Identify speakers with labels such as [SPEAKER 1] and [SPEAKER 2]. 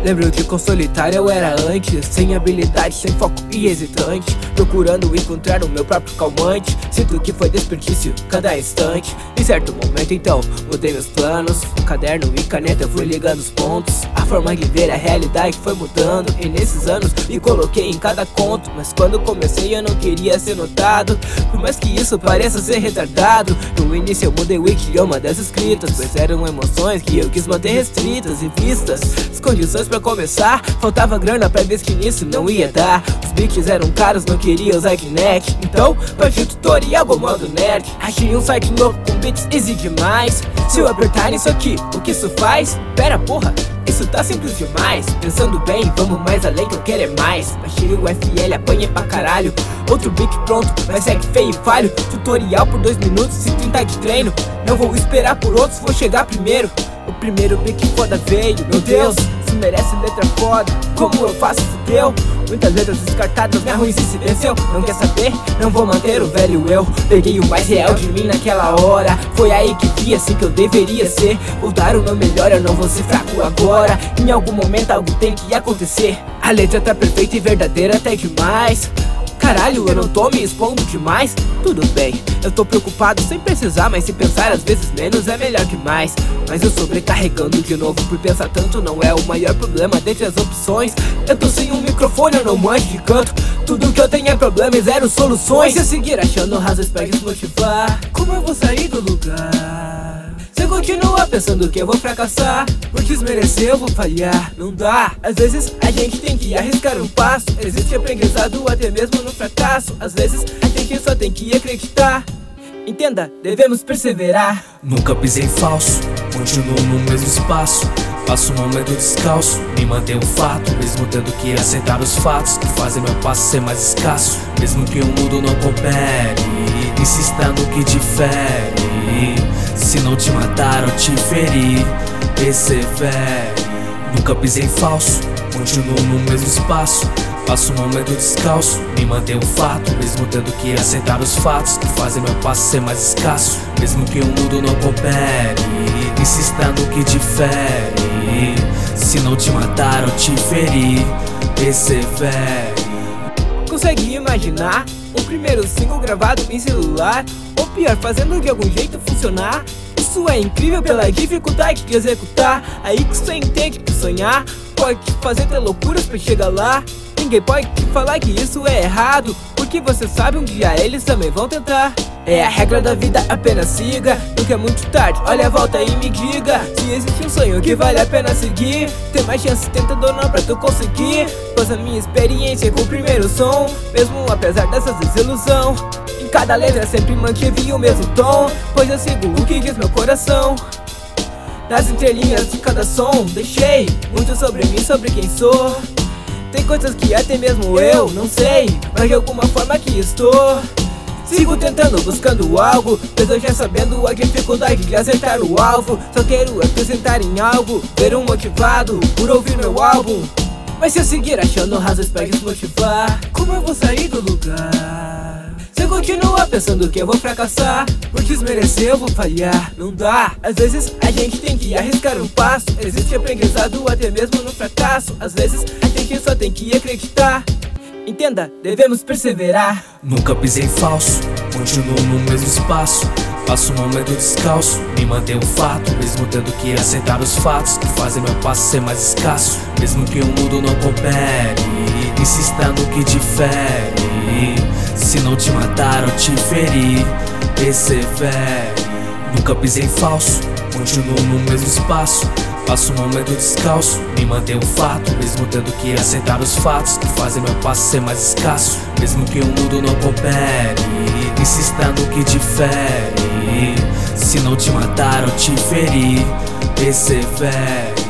[SPEAKER 1] Lembro de quão solitário eu era antes, sem habilidade, sem foco e hesitante, procurando encontrar o meu próprio calmante. Sinto que foi desperdício cada instante. Em certo momento então, mudei meus planos. Caderno e caneta eu fui ligando os pontos. A forma de ver a realidade foi mudando, e nesses anos me coloquei em cada conto. Mas quando comecei eu não queria ser notado, por mais que isso pareça ser retardado. No início eu mudei o idioma das escritas, pois eram emoções que eu quis manter restritas e vistas. As condições pra começar, faltava grana pra ver que nisso não ia dar. Os beats eram caros, não queria usar Kinect, então parti o tutorial go modo nerd. Achei um site novo com beats easy demais. Se eu apertar nisso aqui, o que isso faz? Pera porra, isso tá simples demais. Pensando bem, vamos mais além que eu quero é mais. Baixei o FL, apanhei pra caralho. Outro beat pronto, mas segue feio e falho. Tutorial por 2 minutos e 30 de treino. Não vou esperar por outros, vou chegar primeiro. O primeiro beat foda veio, meu Deus, se merece letra foda. Como eu faço, fudeu. Muitas letras descartadas, minha ruim se venceu. Não quer saber? Não vou manter o velho eu. Peguei o mais real de mim naquela hora. Foi aí que vi assim que eu deveria ser. Vou dar o meu melhor, eu não vou ser fraco agora. Em algum momento algo tem que acontecer. A letra tá perfeita e verdadeira até demais. Caralho, eu não tô me expondo demais? Tudo bem, eu tô preocupado sem precisar, mas se pensar às vezes menos é melhor que mais. Mas eu sobrecarregando de novo por pensar tanto não é o maior problema dentre as opções. Eu tô sem um microfone, eu não manjo de canto. Tudo que eu tenho é problema e 0 soluções. Se eu seguir achando razões pra desmotivar, como eu vou sair do lugar? Se eu continuar pensando que eu vou fracassar, por desmerecer eu vou falhar, não dá. Às vezes a gente tem que arriscar um passo. Existe aprendizado até mesmo no fracasso. Às vezes a gente só tem que acreditar. Entenda, devemos perseverar.
[SPEAKER 2] Nunca pisei falso, continuo no mesmo espaço. Passo um momento descalço, me mantenho fato, mesmo tendo que aceitar os fatos que fazem meu passo ser mais escasso. Mesmo que o mundo não coopere, insista no que difere. Se não te matar ou te ferir, persevere. Nunca pisei falso, continuo no mesmo espaço. Passo um momento descalço, me mantenho fato, mesmo tendo que aceitar os fatos que fazem meu passo ser mais escasso. Mesmo que o mundo não coopere, insista no que difere. Se não te matar ou te ferir, persevere.
[SPEAKER 1] Consegue imaginar um primeiro single gravado em celular? Ou pior, fazendo de algum jeito funcionar? Isso é incrível pela dificuldade de executar. Aí que você entende que sonhar pode te fazer ter loucuras pra chegar lá. Ninguém pode te falar que isso é errado, porque você sabe um dia eles também vão tentar. É a regra da vida, apenas siga. Nunca é muito tarde, olha a volta e me diga se existe um sonho que vale a pena seguir. Tem mais chance tentando ou não pra tu conseguir. Pois a minha experiência com o primeiro som, mesmo apesar dessas desilusão, em cada letra sempre mantive o mesmo tom, pois eu sigo o que diz meu coração. Nas entrelinhas de cada som deixei muito sobre mim, sobre quem sou. Tem coisas que até mesmo eu não sei, mas de alguma forma aqui estou. Sigo tentando, buscando algo, mesmo já sabendo a dificuldade de acertar o alvo. Só quero acrescentar em algo, ver um motivado por ouvir meu álbum. Mas se eu seguir achando razões pra desmotivar, como eu vou sair do lugar? Se eu continuar pensando que eu vou fracassar, por desmerecer eu vou falhar, não dá. Às vezes a gente tem que arriscar um passo. Existe aprendizado até mesmo no fracasso. Às vezes a gente só tem que acreditar. Entenda, devemos perseverar.
[SPEAKER 2] Nunca pisei falso, continuo no mesmo espaço. Passo um momento descalço, me mantenho fato, mesmo tendo que aceitar os fatos que fazem meu passo ser mais escasso. Mesmo que o mundo não coopere, insista no que difere. Se não te matar ou te ferir, persevere. Nunca pisei falso, continuo no mesmo espaço. Passo um momento descalço, me mantenho fato, mesmo tendo que aceitar os fatos que fazem meu passo ser mais escasso. Mesmo que o mundo não coopere, insista no que difere. Se não te matar ou te ferir, persevere.